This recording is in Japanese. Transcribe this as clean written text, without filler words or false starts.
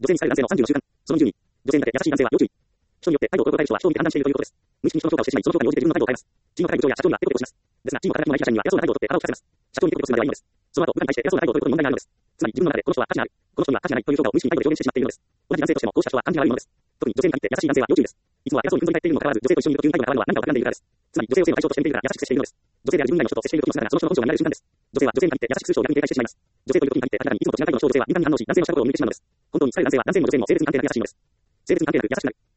女性に好かれる男性の30の習慣。その20に、女性にだけ優しい男性は要注意。人によって態度を取ることが人を見て判断しているということです。無意識に人の評価をしてしまい、その評価に応じて自分の態度を変えます。チームの高い部長や社長にはペコペコします。ですが、チームが働き者ない社員には偉そうな態度を取って腹を立たせます。社長にペコペコするまではいいのです。その後、部下に対して偉そうな態度を取ることに問題があるのです。つまり自分の中でこの人は価値がある。この人には価値がないという評価を無意識に態度で表現してしまっているのです。同じ男性としてもこうした人は感じが悪いものです。特に女性に限って優しい男性は要注意です。いつもは偉そうにふんぞり返っているにもかかわらず、女性と一緒にいると急に態度が変わるのは何かを企んでいるからです。つまり女性を性の対象として見ているから優しく接しているのです。女性である自分以外の人と接している時の姿がその人の本性が見られる瞬間です。女性は女性に限って優しくする人を逆に警戒してしまいます。女性という時に限って明らかにいつもと違う態度の人を女性は敏感に反応し、男性のしたことを見抜いてしまうのです。本当に近い男性は男性も女性も性別に関係なく優しいのです。性別に関係なく優しくなる。